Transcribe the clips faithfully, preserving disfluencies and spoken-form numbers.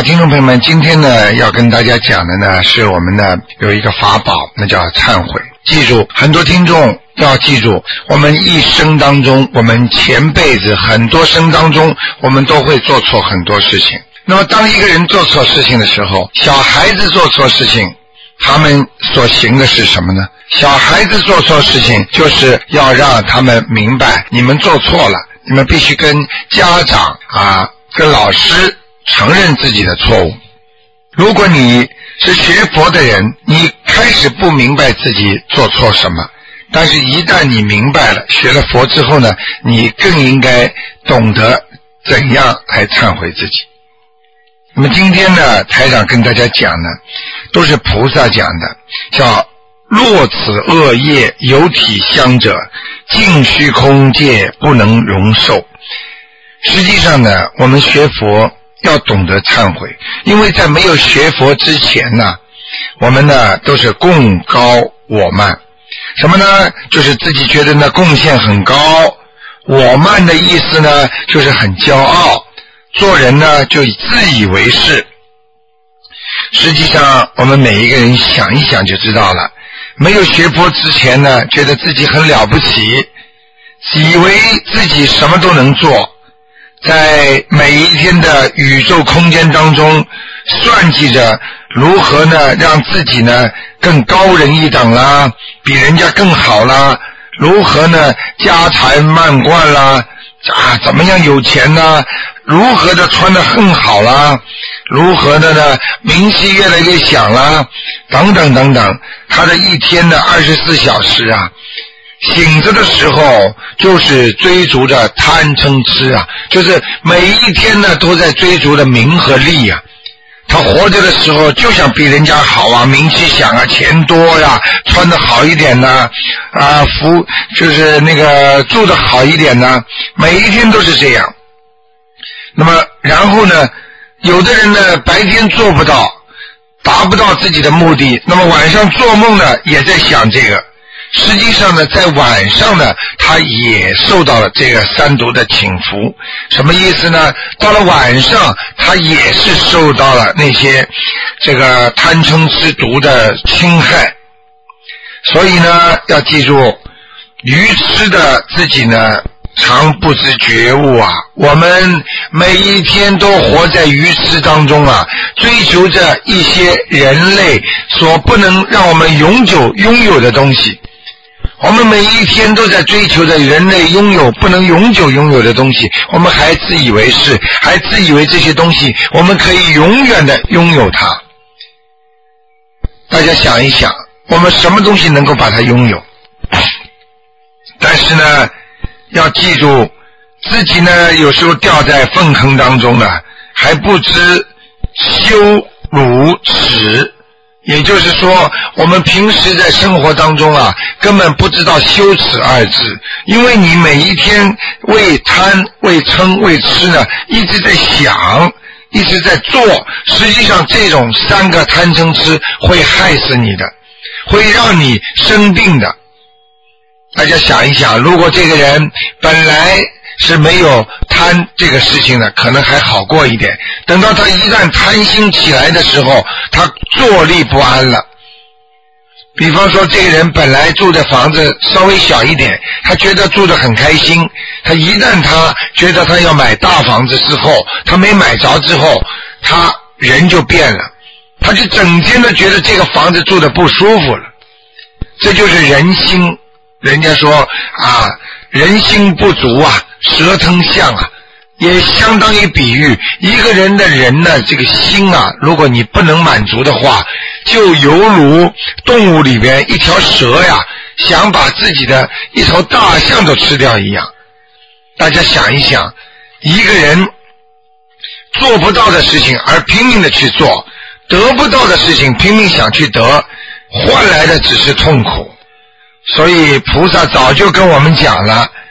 好，听众朋友们，今天呢要跟大家讲的呢是我们呢有一个法宝，那叫忏悔。记住，很多听众要记住，我们一生当中，我们前辈子很多生当中，我们都会做错很多事情。那么当一个人做错事情的时候，小孩子做错事情，他们所行的是什么呢？小孩子做错事情，就是要让他们明白，你们做错了，你们必须跟家长啊，跟老师承认自己的错误。如果你是学佛的人，你开始不明白自己做错什么，但是一旦你明白了，学了佛之后呢，你更应该懂得怎样来忏悔自己。那么今天呢，台长跟大家讲呢，都是菩萨讲的，叫若此恶业有体相者，尽虚空界不能容受。实际上呢，我们学佛要懂得忏悔，因为在没有学佛之前呢，我们呢都是贡高我慢。什么呢？就是自己觉得呢贡献很高，我慢的意思呢就是很骄傲，做人呢就自以为是。实际上我们每一个人想一想就知道了，没有学佛之前呢，觉得自己很了不起，以为自己什么都能做，在每一天的宇宙空间当中算计着如何呢让自己呢更高人一等啦，比人家更好啦，如何呢家财万贯啦，啊怎么样有钱呢，如何的穿得更好啦，如何的呢名气越来越响啦，等等等等。他的一天的二十四小时啊，醒着的时候就是追逐着贪嗔痴啊，就是每一天呢都在追逐着名和利啊。他活着的时候就想比人家好啊，名气响啊，钱多呀，穿得好一点呢，啊，服就是那个住得好一点呢，每一天都是这样。那么然后呢，有的人呢白天做不到，达不到自己的目的，那么晚上做梦呢也在想这个。实际上呢，在晚上呢，他也受到了这个三毒的侵伏。什么意思呢？到了晚上，他也是受到了那些这个贪嗔痴毒的侵害。所以呢，要记住，愚痴的自己呢，常不知觉悟啊！我们每一天都活在愚痴当中啊，追求着一些人类所不能让我们永久拥有的东西。我们每一天都在追求着人类拥有不能永久拥有的东西，我们还自以为是，还自以为这些东西我们可以永远的拥有它。大家想一想，我们什么东西能够把它拥有？但是呢，要记住自己呢有时候掉在粪坑当中呢，还不知羞辱耻。也就是说，我们平时在生活当中啊，根本不知道羞耻二字，因为你每一天为贪、为嗔、为痴呢，一直在想，一直在做，实际上这种三个贪嗔痴会害死你的，会让你生病的。大家想一想，如果这个人本来是没有贪这个事情的，可能还好过一点，等到他一旦贪心起来的时候，他坐立不安了。比方说这个人本来住的房子稍微小一点，他觉得住得很开心，他一旦他觉得他要买大房子之后，他没买着之后，他人就变了，他就整天的觉得这个房子住得不舒服了。这就是人心，人家说啊，人心不足啊，蛇吞象啊，也相当于比喻一个人的人呢，这个心啊，如果你不能满足的话，就犹如动物里边一条蛇呀，想把自己的一头大象都吃掉一样。大家想一想，一个人做不到的事情而拼命的去做，得不到的事情拼命想去得，换来的只是痛苦。所以菩萨早就跟我们讲了，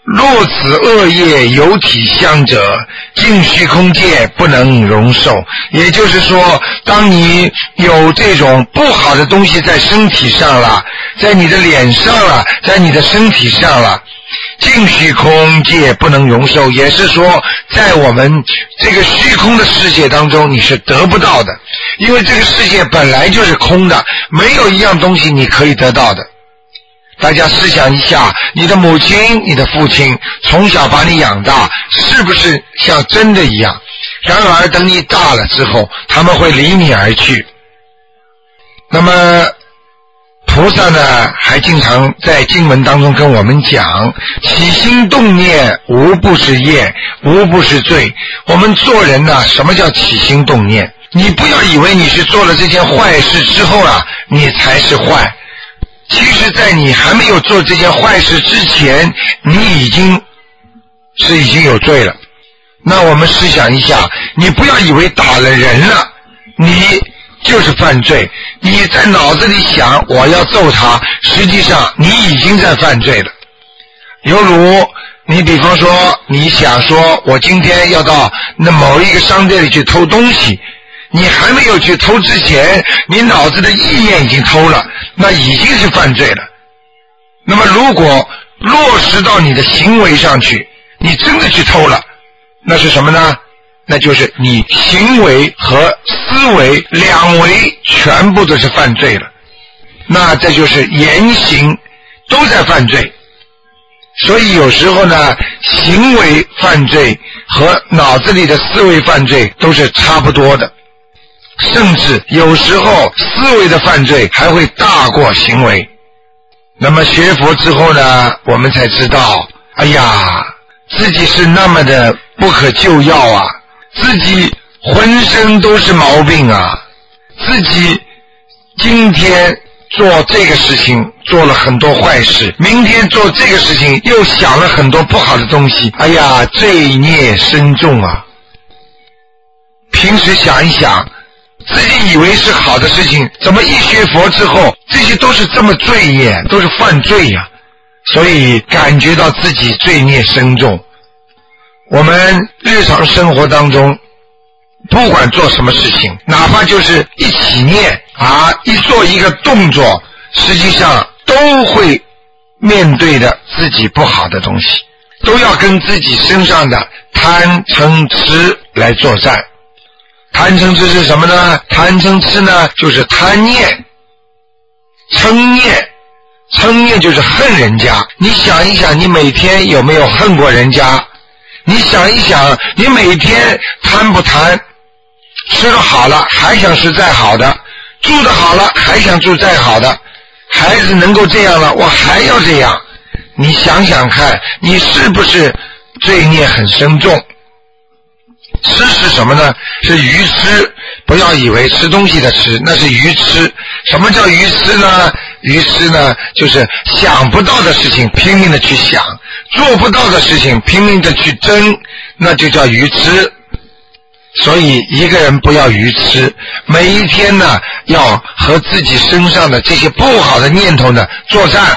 若此恶业有体相者，尽虚空界不能容受。也就是说，当你有这种不好的东西在身体上了，在你的脸上了，在你的身体上了，尽虚空界不能容受，也是说在我们这个虚空的世界当中你是得不到的，因为这个世界本来就是空的，没有一样东西你可以得到的。大家思想一下，你的母亲你的父亲从小把你养大，是不是像真的一样？然而等你大了之后，他们会离你而去。那么菩萨呢还经常在经文当中跟我们讲，起心动念无不是业，无不是罪。我们做人呢，什么叫起心动念？你不要以为你是做了这件坏事之后啊，你才是坏。其实在你还没有做这件坏事之前，你已经是已经有罪了。那我们试想一下，你不要以为打了人了你就是犯罪，你在脑子里想我要揍他，实际上你已经在犯罪了。犹如你比方说你想说我今天要到那某一个商店里去偷东西，你还没有去偷之前，你脑子的意念已经偷了，那已经是犯罪了。那么如果落实到你的行为上去，你真的去偷了，那是什么呢？那就是你行为和思维两维全部都是犯罪了，那这就是言行都在犯罪。所以有时候呢，行为犯罪和脑子里的思维犯罪都是差不多的，甚至有时候思维的犯罪还会大过行为。那么学佛之后呢，我们才知道，哎呀，自己是那么的不可救药啊，自己浑身都是毛病啊，自己今天做这个事情做了很多坏事，明天做这个事情又想了很多不好的东西，哎呀，罪孽深重啊。平时想一想，自己以为是好的事情，怎么一学佛之后这些都是这么罪业，都是犯罪呀、啊、所以感觉到自己罪孽深重。我们日常生活当中不管做什么事情，哪怕就是一起念啊，一做一个动作，实际上都会面对的自己不好的东西，都要跟自己身上的贪嗔痴来作战。贪嗔痴是什么呢？贪嗔痴呢就是贪念，嗔念，嗔念就是恨人家。你想一想，你每天有没有恨过人家？你想一想，你每天贪不贪？吃的好了还想吃再好的，住的好了还想住再好的，孩子能够这样了我还要这样。你想想看，你是不是罪孽很深重？吃是什么呢？是愚痴。不要以为吃东西的吃，那是愚痴。什么叫愚痴呢？愚痴呢就是想不到的事情拼命的去想，做不到的事情拼命的去争，那就叫愚痴。所以一个人不要愚痴，每一天呢要和自己身上的这些不好的念头呢作战。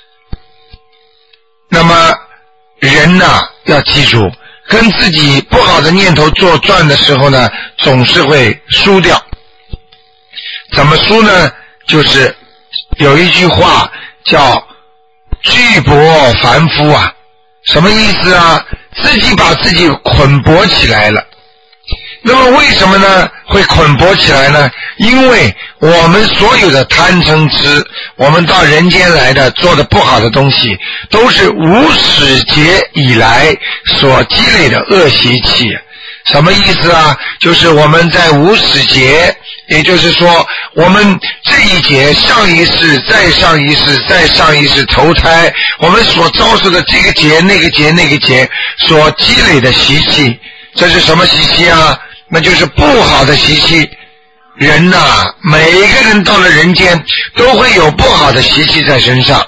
那么人呢要记住，跟自己不好的念头作战的时候呢，总是会输掉。怎么输呢？就是有一句话叫巨帛凡夫啊。什么意思啊？自己把自己捆綁起来了。那么为什么呢会捆綁起来呢？因为我们所有的贪嗔痴，我们到人间来的做的不好的东西，都是无始劫以来所积累的恶习气。什么意思啊？就是我们在无始劫，也就是说我们这一劫上一世再上一世再上一世投胎，我们所遭受的这个劫那个劫那个劫所积累的习气，这是什么习气啊？那就是不好的习气。人呐、啊，每一个人到了人间都会有不好的习气在身上，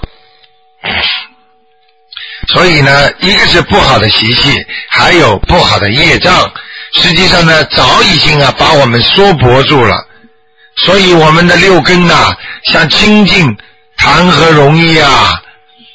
所以呢，一个是不好的习气，还有不好的业障，实际上呢早已经啊把我们缩脖住了。所以我们的六根呐、啊，像清净谈何容易啊！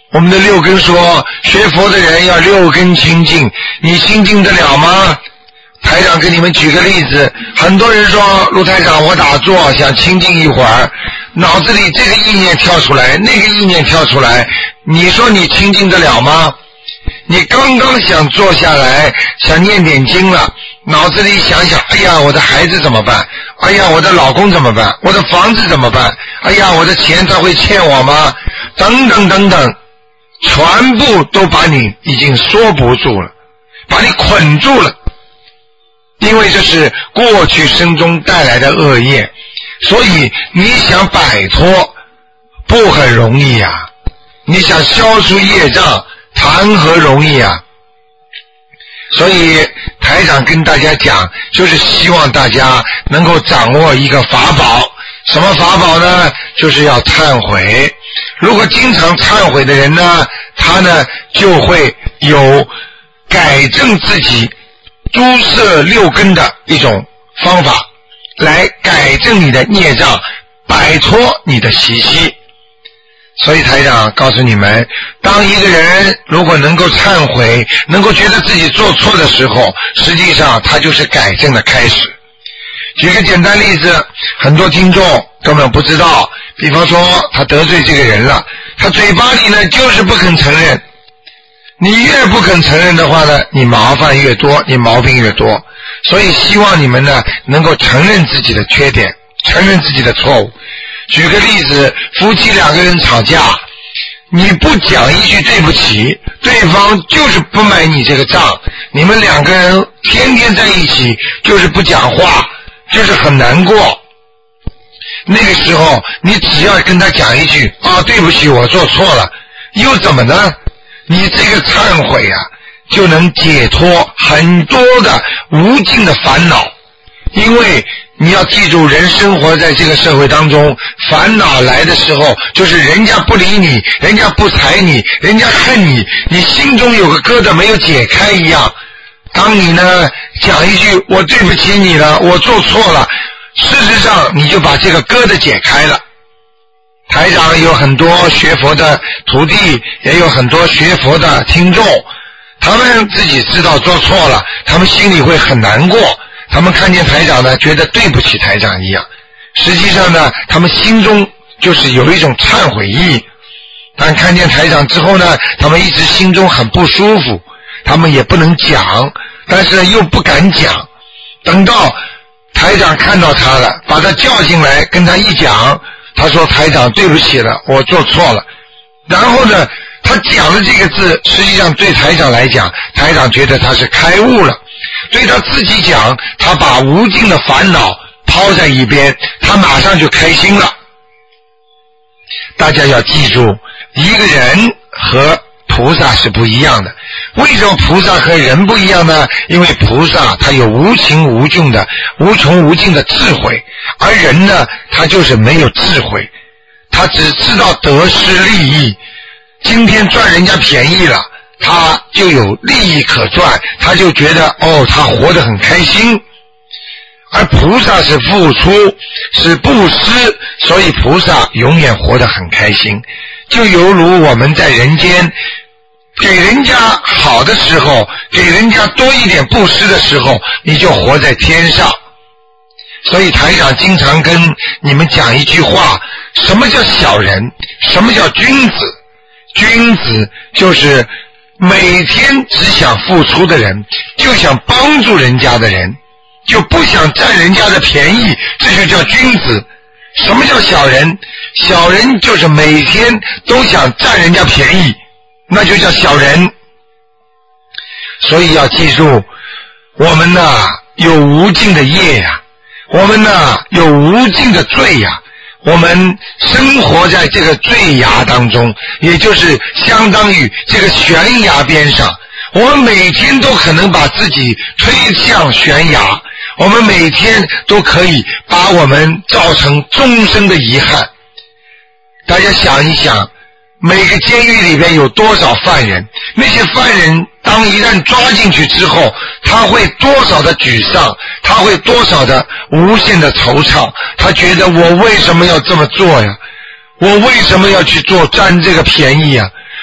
我们的六根说，学佛的人要六根清净，你清净得了吗？台长给你们举个例子，很多人说，陆台长，我打坐想清静一会儿，脑子里这个意念跳出来，那个意念跳出来，你说你清静得了吗？你刚刚想坐下来，想念点经了，脑子里想想，哎呀，我的孩子怎么办？哎呀，我的老公怎么办？我的房子怎么办？哎呀，我的钱他会欠我吗？等等等等，全部都把你已经缩不住了，把你捆住了。因为这是过去生中带来的恶业，所以你想摆脱不很容易啊，你想消除业障谈何容易啊。所以台长跟大家讲，就是希望大家能够掌握一个法宝。什么法宝呢？就是要忏悔。如果经常忏悔的人呢，他呢就会有改正自己诸摄六根的一种方法，来改正你的孽障，摆脱你的习气。所以台长告诉你们，当一个人如果能够忏悔，能够觉得自己做错的时候，实际上他就是改正的开始。举个简单例子，很多听众根本不知道，比方说他得罪这个人了，他嘴巴里呢就是不肯承认，你越不肯承认的话呢，你麻烦越多，你毛病越多。所以希望你们呢能够承认自己的缺点，承认自己的错误。举个例子，夫妻两个人吵架，你不讲一句对不起，对方就是不买你这个账，你们两个人天天在一起就是不讲话，就是很难过。那个时候你只要跟他讲一句啊，对不起，我做错了，又怎么呢？你这个忏悔啊，就能解脱很多的无尽的烦恼。因为你要记住，人生活在这个社会当中，烦恼来的时候，就是人家不理你，人家不睬你，人家恨你，你心中有个疙瘩没有解开一样。当你呢讲一句我对不起你了，我做错了，事实上你就把这个疙瘩解开了。台长有很多学佛的徒弟，也有很多学佛的听众，他们自己知道做错了，他们心里会很难过，他们看见台长呢觉得对不起台长一样，实际上呢他们心中就是有一种忏悔意，但看见台长之后呢，他们一直心中很不舒服，他们也不能讲，但是又不敢讲，等到台长看到他了，把他叫进来跟他一讲，他说台长对不起了，我做错了。然后呢他讲的这个字，实际上对台长来讲，台长觉得他是开悟了，对他自己讲，他把无尽的烦恼抛在一边，他马上就开心了。大家要记住，一个人和菩萨是不一样的。为什么菩萨和人不一样呢？因为菩萨他有无穷无尽的无穷无尽的智慧，而人呢他就是没有智慧，他只知道得失利益，今天赚人家便宜了，他就有利益可赚，他就觉得哦他活得很开心。而菩萨是付出，是布施，所以菩萨永远活得很开心。就犹如我们在人间给人家好的时候，给人家多一点布施的时候，你就活在天上。所以台长经常跟你们讲一句话，什么叫小人，什么叫君子。君子就是每天只想付出的人，就想帮助人家的人，就不想占人家的便宜，这就叫君子。什么叫小人？小人就是每天都想占人家便宜，那就叫小人。所以要记住，我们呐有无尽的业呀，我们呐有无尽的罪呀，我们生活在这个罪崖当中，也就是相当于这个悬崖边上，我们每天都可能把自己推向悬崖，我们每天都可以把我们造成终生的遗憾。大家想一想，每个监狱里边有多少犯人，那些犯人当一旦抓进去之后，他会多少的沮丧，他会多少的无限的惆怅，他觉得我为什么要这么做呀，我为什么要去做占这个便宜呀？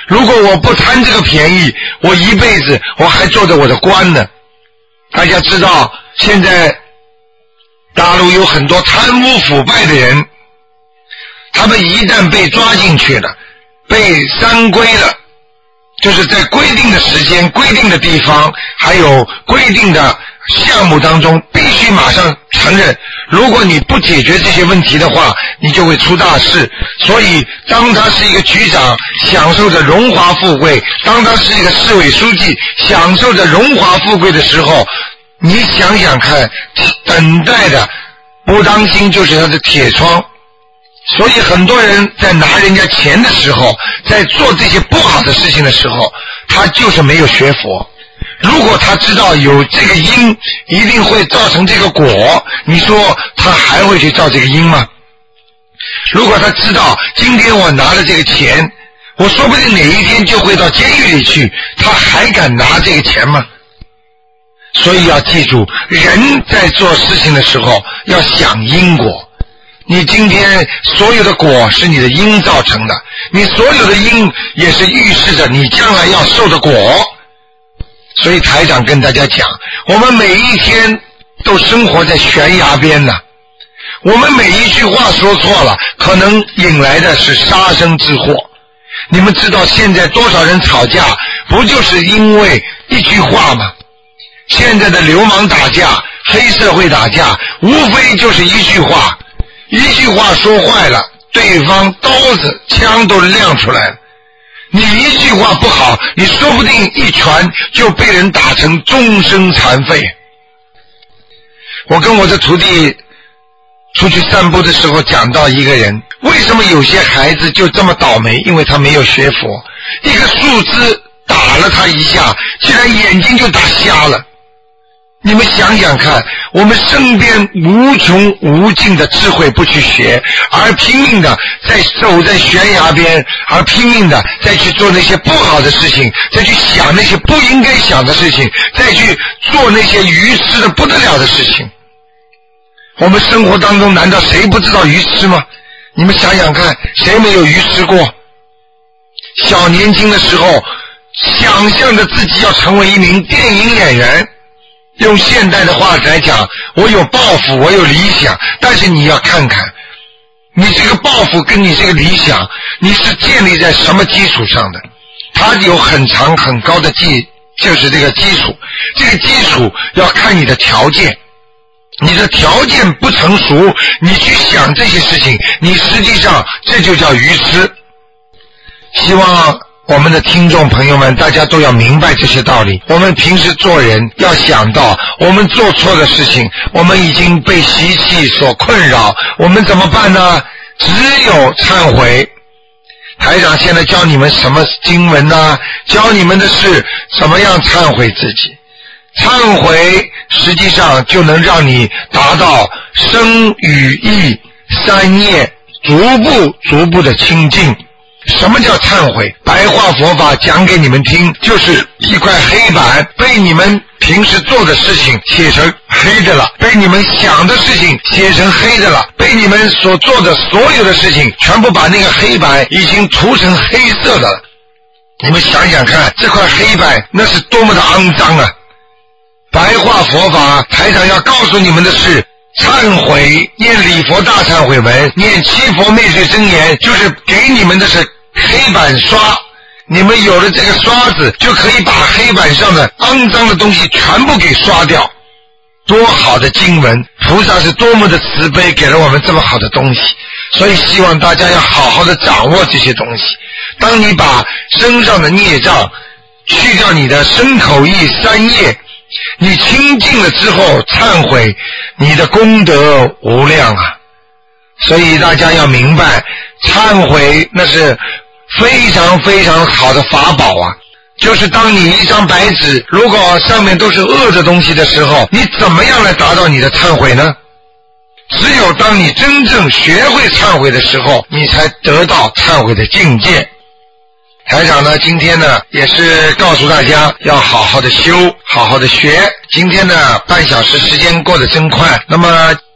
如果我不贪这个便宜，我一辈子我还做着我的官呢。大家知道现在大陆有很多贪污腐败的人，他们一旦被抓进去了，被三规了，就是在规定的时间、规定的地方还有规定的项目当中必须马上承认，如果你不解决这些问题的话，你就会出大事。所以当他是一个局长，享受着荣华富贵，当他是一个市委书记，享受着荣华富贵的时候，你想想看，等待的不当心就是他的铁窗。所以很多人在拿人家钱的时候，在做这些不好的事情的时候，他就是没有学佛。如果他知道有这个因一定会造成这个果，你说他还会去造这个因吗？如果他知道今天我拿了这个钱，我说不定哪一天就会到监狱里去，他还敢拿这个钱吗？所以要记住，人在做事情的时候要想因果。你今天所有的果是你的因造成的，你所有的因也是预示着你将来要受的果。所以台长跟大家讲，我们每一天都生活在悬崖边呢，我们每一句话说错了，可能引来的是杀身之祸。你们知道现在多少人吵架，不就是因为一句话吗？现在的流氓打架，黑社会打架，无非就是一句话，一句话说坏了，对方刀子枪都亮出来了。你一句话不好，你说不定一拳就被人打成终身残废。我跟我的徒弟出去散步的时候讲到一个人，为什么有些孩子就这么倒霉？因为他没有学佛，一个树枝打了他一下，竟然眼睛就打瞎了。你们想想看，我们身边无穷无尽的智慧不去学，而拼命的在走在悬崖边，而拼命的再去做那些不好的事情，再去想那些不应该想的事情，再去做那些愚痴的不得了的事情。我们生活当中难道谁不知道愚痴吗？你们想想看，谁没有愚痴过？小年轻的时候想象着自己要成为一名电影演员，用现代的话来讲，我有抱负，我有理想，但是你要看看你这个抱负跟你这个理想，你是建立在什么基础上的？它有很长很高的基，就是这个基础，这个基础要看你的条件。你的条件不成熟，你去想这些事情，你实际上这就叫愚痴。希望我们的听众朋友们大家都要明白这些道理。我们平时做人要想到，我们做错的事情，我们已经被习气所困扰，我们怎么办呢？只有忏悔。台长现在教你们什么经文呢？教你们的是怎么样忏悔自己。忏悔实际上就能让你达到身语意三业逐步逐步的清净。什么叫忏悔？白话佛法讲给你们听，就是一块黑板，被你们平时做的事情写成黑的了，被你们想的事情写成黑的了，被你们所做的所有的事情全部把那个黑板已经涂成黑色的了。你们想想看，这块黑板那是多么的肮脏啊！白话佛法台长要告诉你们的是，忏悔，念礼佛大忏悔文，念七佛灭罪真言，就是给你们的是黑板刷。你们有了这个刷子，就可以把黑板上的肮脏的东西全部给刷掉。多好的经文，菩萨是多么的慈悲，给了我们这么好的东西。所以希望大家要好好的掌握这些东西。当你把身上的孽障去掉，你的身口意三业，你清净了之后忏悔，你的功德无量啊！所以大家要明白，忏悔那是非常非常好的法宝啊！就是当你一张白纸，如果上面都是恶的东西的时候，你怎么样来达到你的忏悔呢？只有当你真正学会忏悔的时候，你才得到忏悔的境界。台长呢，今天呢也是告诉大家要好好的修，好好的学。今天呢半小时时间过得真快，那么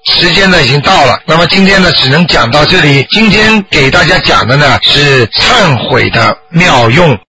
时间呢已经到了，那么今天呢只能讲到这里。今天给大家讲的呢是忏悔的妙用。